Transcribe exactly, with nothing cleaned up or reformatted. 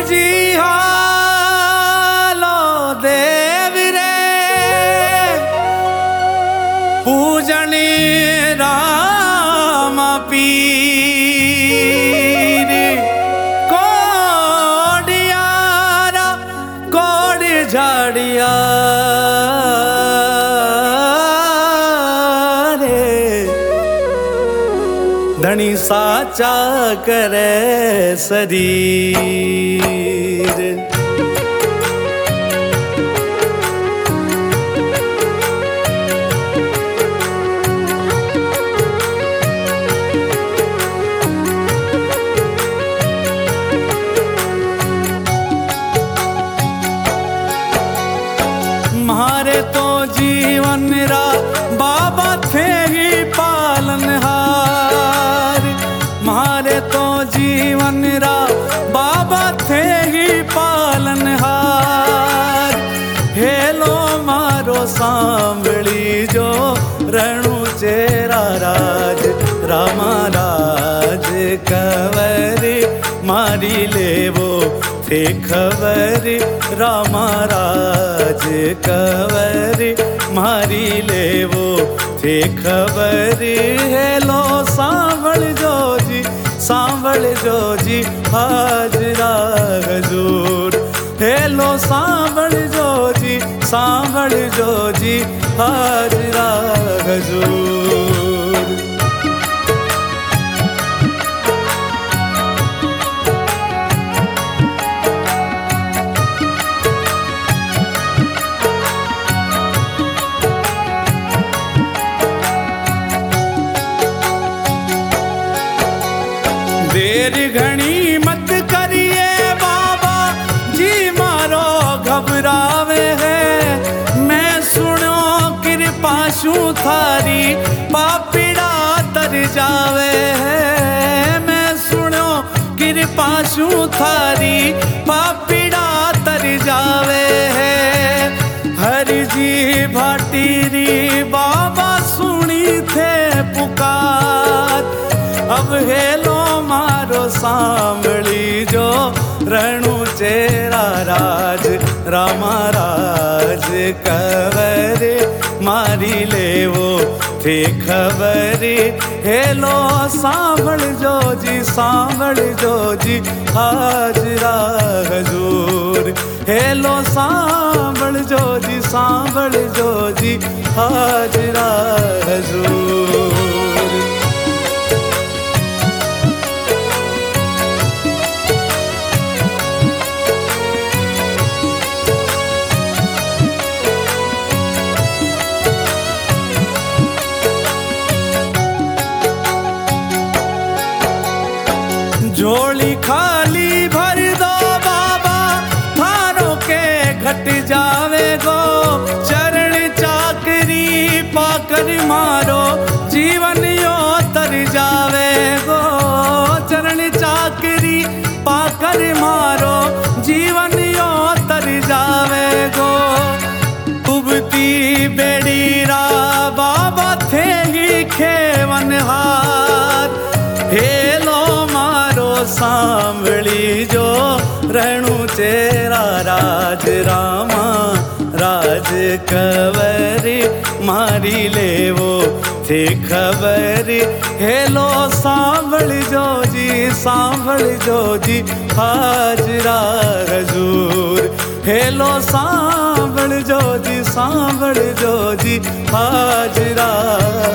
जी हालो देव रे पूजनी राम पीर कोडियारा कोड झाड़िया धनी साचा करे शरीर। मारे तो जीवन रा बाबा थे ही पालनहार, मारे तो जीवन रा बाबा थे ही पालनहार। हेलो मारो सांभली जो रणु चेरा राज रामा राज कवरी मारी लेवो थे खबर रामा राज कवरी मारी लेवो थे खबर। हेलो सांभल जोजी सांभल जोजी हाजरा हजूर, हेलो सांभल जोजी सांभल जोजी हाजरा हजूर। देर घणी मत करिए बाबा जी मारो घबरावे है। मैं सुनो कृपा शू थारी पापीड़ा तर जावे है। मैं सुनो कृपा शू थारी पापीड़ा तर जावे है। हरि जी भाटीरी बाबा सुनी थे पुकार, अब हेलो मारो सांभली जो रणु चेरा राज रामा राज कवरे मारी लेवो थे खबरी। हेलो सांभल जोजी सांभल जोजी हाजरा हजूर, हेलो सांभल जोजी सांभल जोजी हाजरा हजूर। झोली खाली भर दो बाबा थारों के घट जावे गो। चरण चाकरी पाकर मारो जीवन यो तर जावे गो। चरण चाकरी पाकर मारो जीवन यो तर जावे गो। उबती बेड़ी रा बाबा थे ही खेवनहार। हेलो सांभली जो रणु चेरा राज रामा राज कवरी मारी लेवो थे खबरी। हेलो सांभल जोजी सांभल जोजी हाजरा हजूर, हेलो सांभल जोजी सांभल जोजी हाजरा